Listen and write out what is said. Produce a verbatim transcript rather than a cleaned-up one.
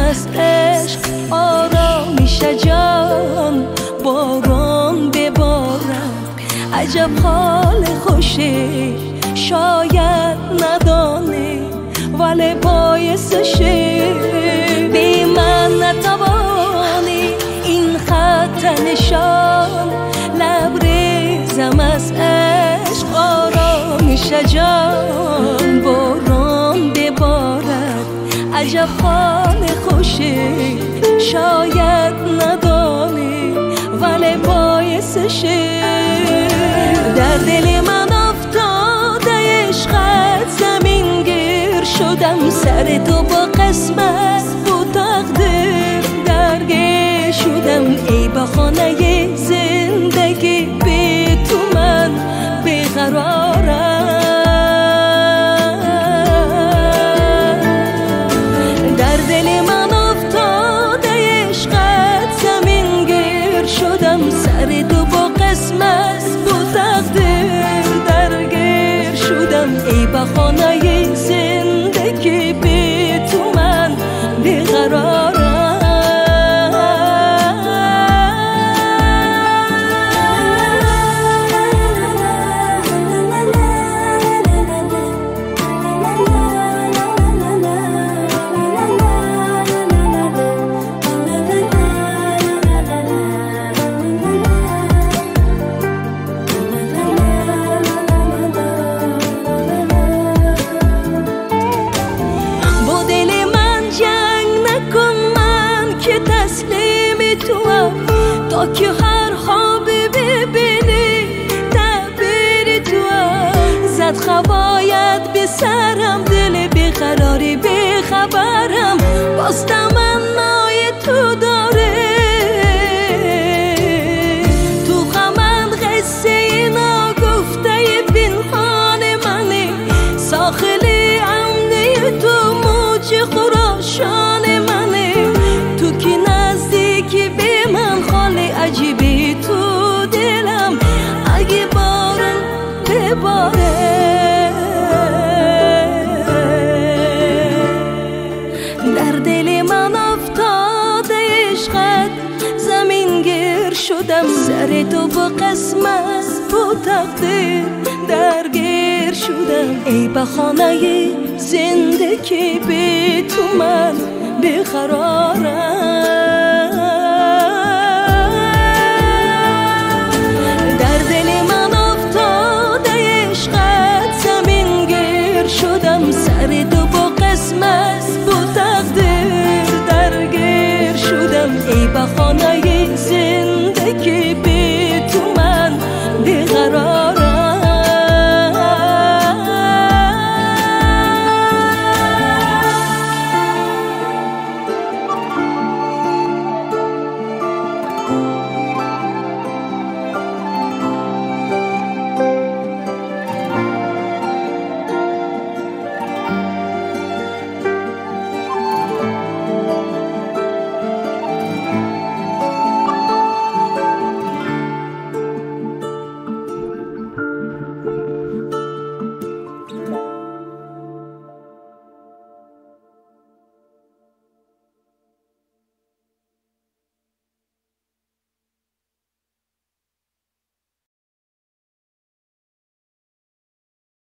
از عشق آرامیش جان باران ببارد. عجب حال خوشه شاید ندانی ولی باعثشه بی من نتوانی این خط نشان لبریزم از عشق آرامیش جان باران ببارد. عجب حال خوشه شاید ندانی ولی باعثشه در دل من افتاده عشقت زمین گیر شدم سر تو با قسمت با تقدیر درگیر شدم ای بخانه زندگی بی تو من بیقرارم. در دل من افتاده عشقت زمین گیر شدم سر تو با قسمت با تقدیر درگیر شدم ای بخانه زندگی بی تو من بیقرارم. تا که هر خوابی ببینی تعبیر تو زد خواید به سرم دل بیقراری بیخبرم باز تمنای تو داره تو غمم قصه ناگفته پنهان منی ساخلی عمده تو موج خراشان منی تو که نزدیکی به من خاله عجیبی تو دلم اگه بارم بباره در دل من افتاده عشقت زمین گیر شدم سر تو با قسمت با تقدیر درگیر شدم ای بخانه زندگی بی تو من بیقرارم. سر تو با قسمت با تقدیر درگیر شدم ای بخانه